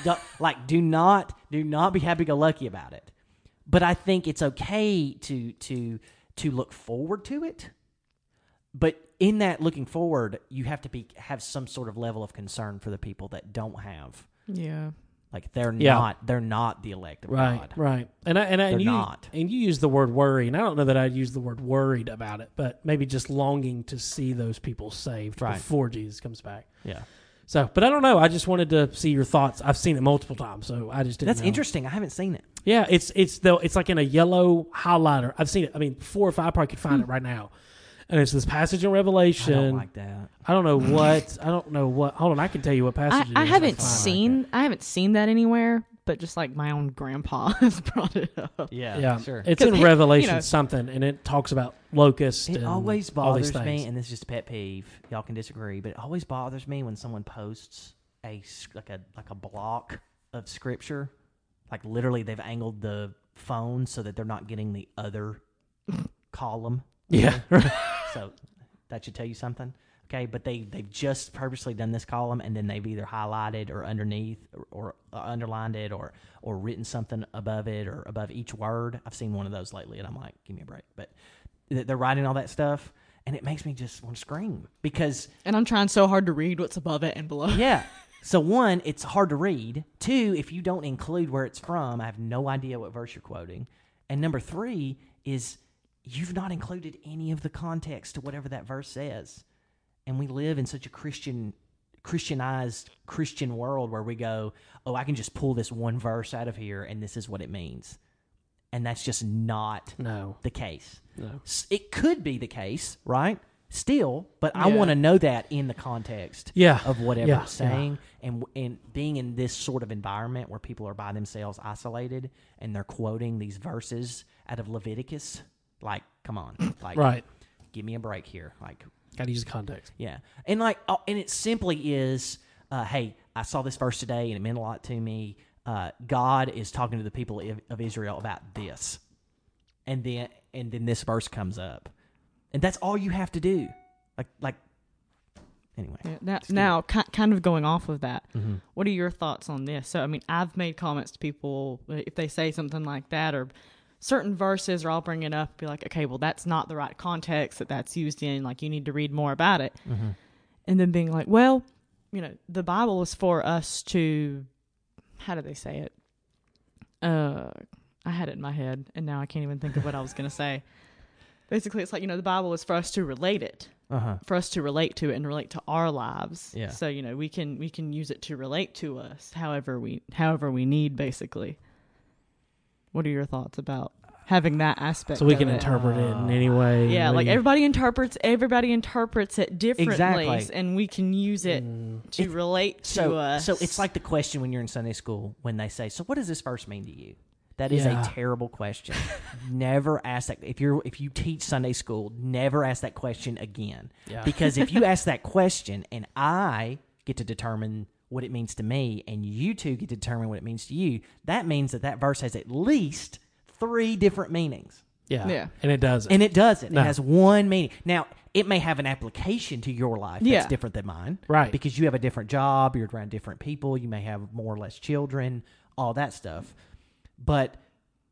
Do not be happy-go-lucky about it. But I think it's okay to look forward to it. But in that looking forward, you have to have some sort of level of concern for the people that don't have. Yeah. Like they're Yeah. not the elect of Right, God. right. And you not. And you use the word worry, and I don't know that I'd use the word worried about it, but maybe just longing to see those people saved Right. before Jesus comes back. Yeah. So, but I don't know. I just wanted to see your thoughts. I've seen it multiple times, so I just didn't That's know. interesting. I haven't seen it. Yeah, it's like in a yellow highlighter. I've seen it. I mean, 4 or 5 probably could find it right now. And it's this passage in Revelation. I don't like that. I don't know what. Hold on, I can tell you what passage it is. I haven't Fine. I haven't seen that anywhere, but just like my own grandpa has brought it up. Yeah, sure. It's 'Cause in he- Revelation something, and it talks about locusts. It and always all these bothers things. me, and this is just a pet peeve. Y'all can disagree, but it always bothers me when someone posts like a block of scripture, like literally they've angled the phone so that they're not getting the other column. Yeah, right. So that should tell you something. Okay, but they've just purposely done this column, and then they've either highlighted or underneath or underlined it or written something above it or above each word. I've seen one of those lately, and I'm like, give me a break. But they're writing all that stuff, and it makes me just want to scream because And I'm trying so hard to read what's above it and below. yeah. So one, it's hard to read. 2, if you don't include where it's from, I have no idea what verse you're quoting. And number 3 is you've not included any of the context to whatever that verse says. And we live in such a Christianized Christian world where we go, oh, I can just pull this one verse out of here and this is what it means. And that's just not the case. No. It could be the case, right? Still, but I Yeah. want to know that in the context of whatever Yeah. it's saying. And being in this sort of environment where people are by themselves isolated and they're quoting these verses out of Leviticus, like, come on. Like, Right. give me a break here. Like, Got to use the context. yeah. And and it simply is, hey, I saw this verse today and it meant a lot to me. God is talking to the people of Israel about this. And then this verse comes up. And that's all you have to do. Like anyway. Yeah, now kind of going off of that, Mm-hmm. what are your thoughts on this? So, I mean, I've made comments to people if they say something like that or certain verses, or I'll bring it up, be like, okay, well, that's not the right context that's used in. Like, you need to read more about it. Mm-hmm. And then being like, well, the Bible is for us to, how do they say it? I had it in my head, and now I can't even think of what I was going to say. Basically, it's like, the Bible is for us to relate it, for us to relate to it and relate to our lives. Yeah. So, we can use it to relate to us however we need, basically. What are your thoughts about having that aspect? So we can of it? interpret it in any way. Yeah, like everybody interprets it differently, Exactly. and we can use it to relate to us. So it's like the question when you're in Sunday school when they say, so what does this verse mean to you? That is a terrible question. Never ask that. If you teach Sunday school, never ask that question again. Yeah. Because if you ask that question and I get to determine what it means to me and you two get to determine what it means to you, that means that verse has at least 3 different meanings. Yeah. And it doesn't. And it doesn't. No. It has one meaning. Now, it may have an application to your life that's Yeah. different than mine. Right. Because you have a different job, you're around different people, you may have more or less children, all that stuff. But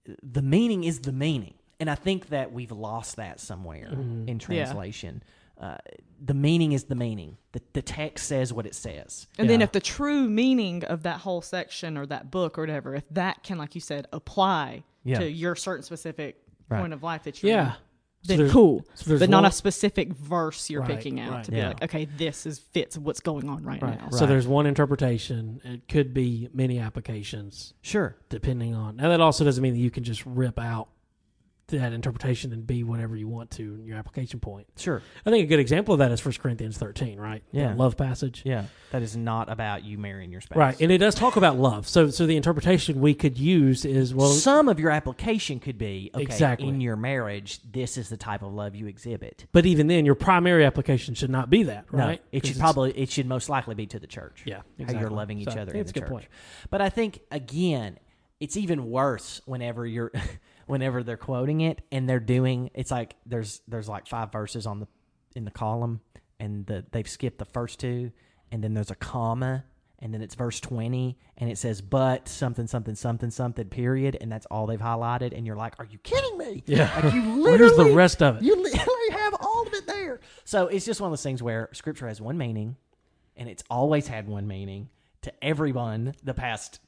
the meaning is the meaning. And I think that we've lost that somewhere in translation. The meaning is the meaning. The text says what it says. And then if the true meaning of that whole section or that book or whatever, if that can, like you said, apply to your certain specific point of life that you're in, then cool. But not a specific verse you're picking out to be like, okay, this fits what's going on right now. So there's one interpretation. It could be many applications. Sure. Depending on. Now, that also doesn't mean that you can just rip out that interpretation and be whatever you want to in your application point. Sure. I think a good example of that is 1 Corinthians 13, right? Yeah. The love passage. Yeah. That is not about you marrying your spouse. Right. And it does talk about love. So the interpretation we could use is, well, some of your application could be, okay, exactly. in your marriage, this is the type of love you exhibit. But even then, your primary application should not be that, right? No, it should most likely be to the church. Yeah, exactly. How you're loving each other in the church. Good point. But I think, again, it's even worse whenever you're whenever they're quoting it and they're doing, it's like there's like 5 verses in the column, and they've skipped the first 2, and then there's a comma, and then it's verse 20, and it says but something something something something period, and that's all they've highlighted, and you're like, are you kidding me? Yeah. Like you literally, where's the rest of it? You literally have all of it there. So it's just one of those things where Scripture has one meaning, and it's always had one meaning to everyone the past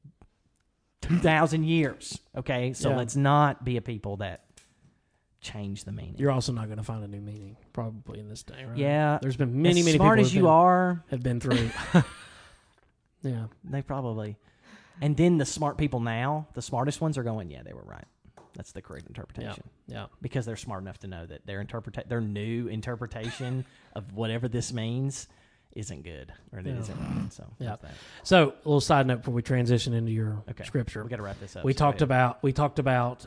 2,000 years. Okay, so let's not be a people that change the meaning. You're also not going to find a new meaning probably in this day, right? Yeah, there's been many smart people as you have been through. Yeah, they probably. And then the smart people now, the smartest ones are going, yeah, they were right. That's the correct interpretation. Yeah. Because they're smart enough to know that their new interpretation of whatever this means isn't good, or it isn't right. So So a little side note before we transition into your scripture. We got to wrap this up. We talked about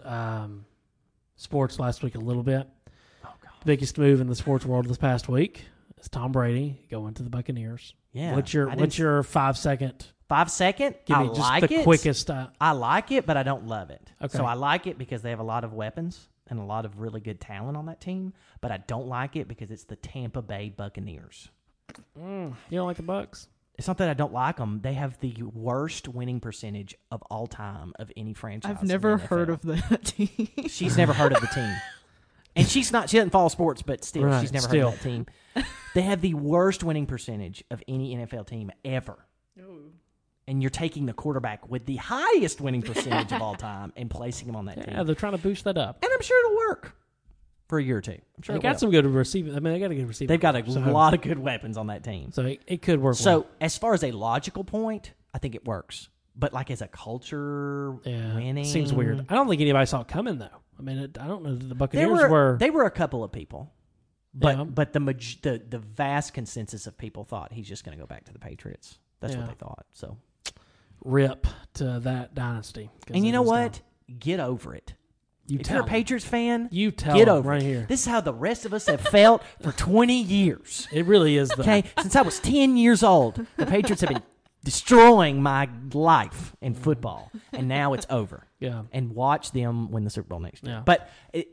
sports last week a little bit. Oh God! The biggest move in the sports world this past week is Tom Brady going to the Buccaneers. Yeah. What's your 5 second? 5 second? Give me just the quickest. I like it, but I don't love it. Okay. So I like it because they have a lot of weapons and a lot of really good talent on that team, but I don't like it because it's the Tampa Bay Buccaneers. You don't like the Bucs? It's not that I don't like them. They have the worst winning percentage of all time of any franchise. I've never heard of that team. She's never heard of the team. And she doesn't follow sports, but still, she's never heard of that team. They have the worst winning percentage of any NFL team ever. Ooh. And you're taking the quarterback with the highest winning percentage of all time and placing him on that team. Yeah, they're trying to boost that up. And I'm sure it'll work for a year or two. I'm sure they got some good receiving. I mean, they got a good receiver. They've got a lot of good weapons on that team. So it could work. So as far as a logical point, I think it works. But like as a culture winning, seems weird. I don't think anybody saw it coming though. I mean, I don't know. The Buccaneers They were a couple of people, but the vast consensus of people thought he's just going to go back to the Patriots. That's what they thought. So rip to that dynasty. And you know what? Get over it. If you're a Patriots fan, get over right it. Here. This is how the rest of us have felt for 20 years. It really is. Okay, since I was 10 years old, the Patriots have been destroying my life in football, and now it's over. Yeah. And watch them win the Super Bowl next year. Yeah. But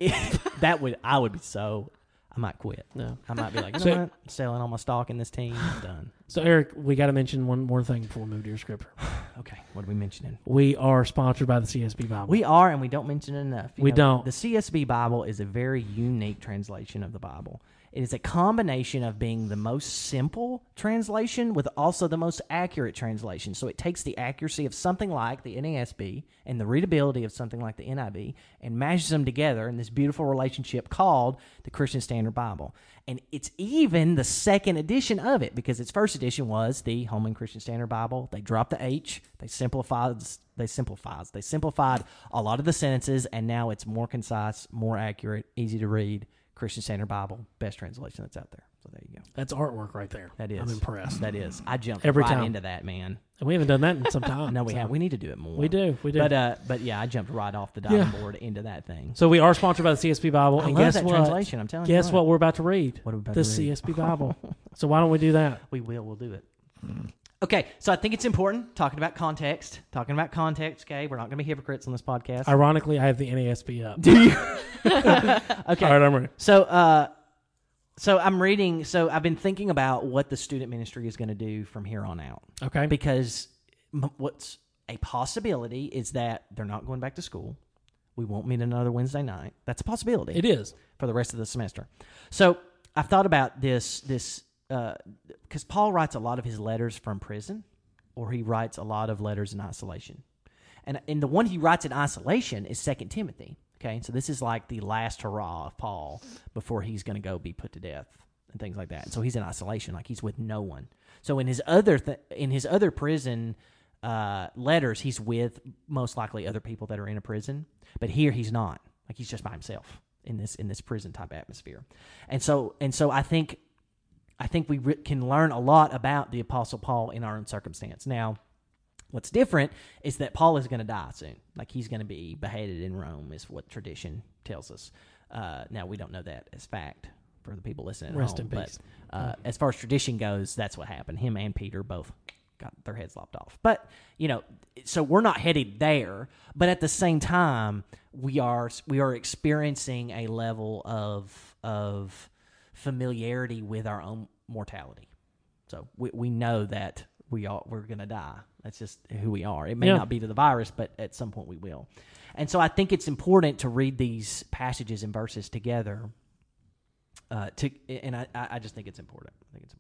I would be so. I might quit. No. I might be like, you know what? I'm selling all my stock in this team. I'm done. So, Eric, we got to mention one more thing before we move to your scripture. Okay, what are we mentioning? We are sponsored by the CSB Bible. We are, and we don't mention it enough. We don't. The CSB Bible is a very unique translation of the Bible. It is a combination of being the most simple translation with also the most accurate translation. So it takes the accuracy of something like the NASB and the readability of something like the NIV and mashes them together in this beautiful relationship called the Christian Standard Bible. And it's even the second edition of it, because its first edition was the Holman Christian Standard Bible. They dropped the H. They simplified a lot of the sentences, and now it's more concise, more accurate, easy to read. Christian Standard Bible, best translation that's out there. So there you go. That's artwork right there. That is. I'm impressed. That is. I jumped every right time into that, man. And we haven't done that in some time. No, we haven't. We need to do it more. We do. But yeah, I jumped right off the diving board into that thing. So we are sponsored by the CSB Bible. I love that translation. I'm telling you. Guess what we're about to read? What are we about to read? The CSB Bible. So why don't we do that? We will. We'll do it. Okay, so I think it's important talking about context. Okay, we're not going to be hypocrites on this podcast. Ironically, I have the NASB up. Do you? Okay. All right, I'm ready. So I'm reading. So I've been thinking about what the student ministry is going to do from here on out. Okay. Because what's a possibility is that they're not going back to school. We won't meet another Wednesday night. That's a possibility. It is. For the rest of the semester. So I've thought about this because Paul writes a lot of his letters from prison, or he writes a lot of letters in isolation. And the one he writes in isolation is 2 Timothy. Okay, so this is like the last hurrah of Paul before he's going to go be put to death and things like that. And so he's in isolation, like he's with no one. So in his other prison letters, he's with most likely other people that are in a prison, but here he's not. Like he's just by himself in this prison type atmosphere. And so I think we can learn a lot about the Apostle Paul in our own circumstance. Now, what's different is that Paul is going to die soon. Like he's going to be beheaded in Rome is what tradition tells us. Now, we don't know that as fact for the people listening at Rest home. in peace. But as far as tradition goes, that's what happened. Him and Peter both got their heads lopped off. But, so we're not headed there. But at the same time, we are experiencing a level of familiarity with our own mortality. So we know that we're going to die. That's just who we are. It may not be to the virus, but at some point we will. And so I think it's important to read these passages and verses together. I just think it's important.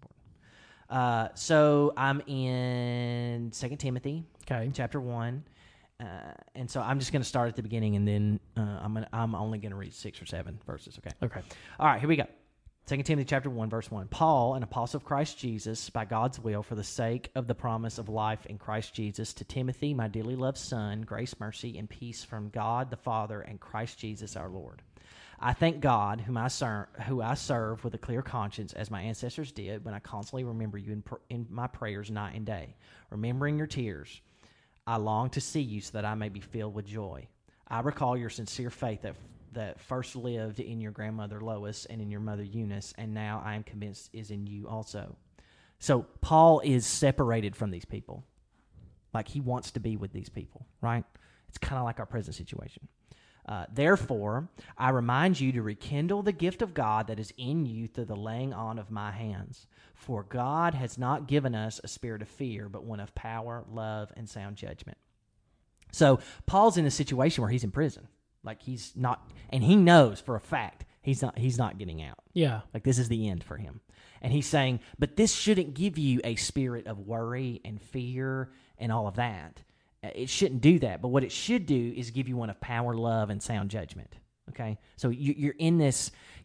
So I'm in 2 Timothy, chapter 1. And so I'm just going to start at the beginning, and then I'm only going to read 6 or 7 verses. Okay. All right, here we go. 2 Timothy chapter 1, verse 1. Paul, an apostle of Christ Jesus, by God's will, for the sake of the promise of life in Christ Jesus, to Timothy, my dearly loved son, grace, mercy, and peace from God the Father and Christ Jesus our Lord. I thank God, who I serve with a clear conscience, as my ancestors did, when I constantly remember you in my prayers night and day. Remembering your tears, I long to see you so that I may be filled with joy. I recall your sincere faith that first lived in your grandmother Lois and in your mother Eunice, and now I am convinced is in you also. So Paul is separated from these people. Like he wants to be with these people, right? It's kind of like our present situation. Therefore, I remind you to rekindle the gift of God that is in you through the laying on of my hands. For God has not given us a spirit of fear, but one of power, love, and sound judgment. So Paul's in a situation where he's in prison. Like he's not, and he knows for a fact he's not getting out. Yeah. Like this is the end for him. And he's saying, but this shouldn't give you a spirit of worry and fear and all of that. It shouldn't do that. But what it should do is give you one of power, love, and sound judgment. Okay? So you're in this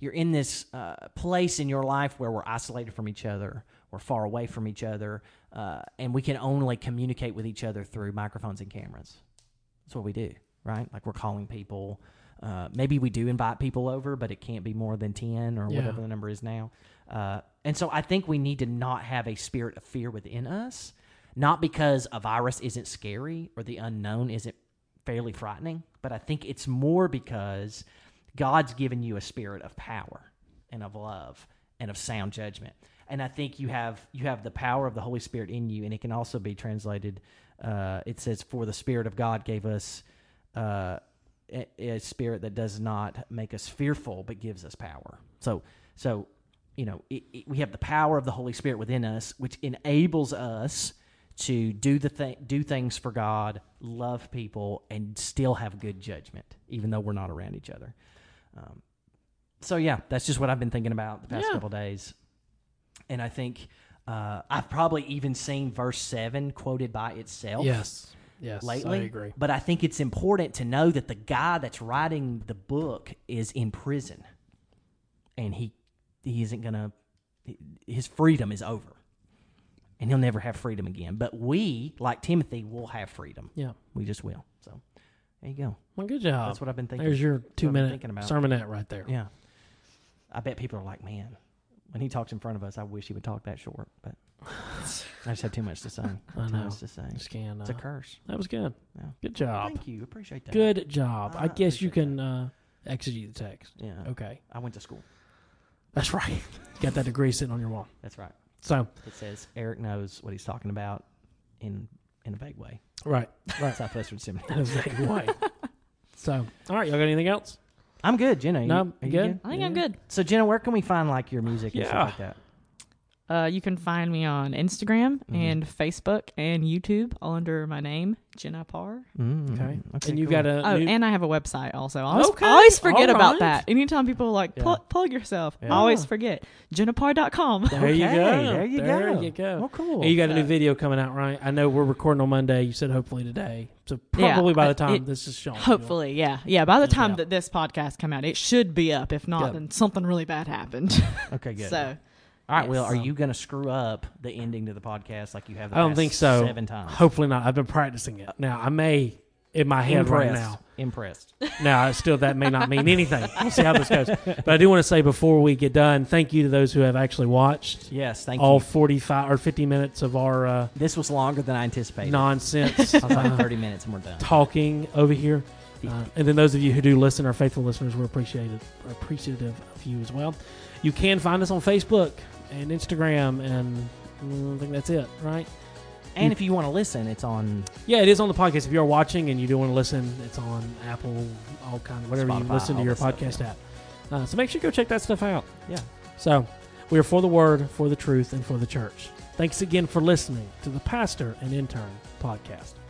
place in your life where we're isolated from each other, we're far away from each other, and we can only communicate with each other through microphones and cameras. That's what we do, right? Like we're calling people. Maybe we do invite people over, but it can't be more than 10 or whatever the number is now. And so I think we need to not have a spirit of fear within us, not because a virus isn't scary or the unknown isn't fairly frightening, but I think it's more because God's given you a spirit of power and of love and of sound judgment. And I think you have the power of the Holy Spirit in you, and it can also be translated, it says, for the Spirit of God gave us a spirit that does not make us fearful, but gives us power. So we have the power of the Holy Spirit within us, which enables us to do things for God, love people, and still have good judgment, even though we're not around each other. That's just what I've been thinking about the past couple days. And I think I've probably even seen verse 7 quoted by itself. Yes, lately. I agree. But I think it's important to know that the guy that's writing the book is in prison, and he isn't gonna. His freedom is over. And he'll never have freedom again. But we, like Timothy, will have freedom. Yeah. We just will. So, there you go. Well, good job. That's what I've been thinking. There's your 2-minute sermonette right there. Yeah. I bet people are like, man, when he talks in front of us, I wish he would talk that short. But I just have too much to say. I know. Much to say. Just can't, it's a curse. That was good. Yeah. Good job. Thank you. Appreciate that. Good job. I guess you can exegete the text. Yeah. Okay. I went to school. That's right. Got that degree sitting on your wall. That's right. So it says Eric knows what he's talking about in a vague way. Right. Southwestern Seminary. In a vague way. So, all right, y'all got anything else? I'm good, Jenna. No, are you good? I think I'm good. So, Jenna, where can we find like your music and stuff like that? You can find me on Instagram and Facebook and YouTube, all under my name, Jenna Parr. Okay. And you got and I have a website also. I always forget about that. Anytime people are like, plug yourself, I always forget. JennaParr.com. There you go. There you go. Well, cool. And you got a new video coming out, right? I know we're recording on Monday. You said hopefully today. So probably by the time this is shown. Hopefully, yeah. By the time that this podcast come out, it should be up. If not, then something really bad happened. Okay, good. So... All right, Will, are you going to screw up the ending to the podcast like you have the I don't think so. 7 times? Hopefully not. I've been practicing it. Now, I may in my head right now. Impressed. Now, still, that may not mean anything. We'll see how this goes. But I do want to say before we get done, thank you to those who have actually watched. Yes, thank you. All 45 or 50 minutes of our... this was longer than I anticipated. Nonsense. I was like 30 minutes and we're done. Talking over here. And then those of you who do listen, our faithful listeners, we're appreciative of you as well. You can find us on Facebook and Instagram, and I think that's it, right? And if you want to listen, it's on... Yeah, it is on the podcast. If you're watching and you do want to listen, it's on Apple, all kind of whatever Spotify, you listen to your podcast app. So make sure you go check that stuff out. Yeah. So we are for the word, for the truth, and for the church. Thanks again for listening to the Pastor and Intern podcast.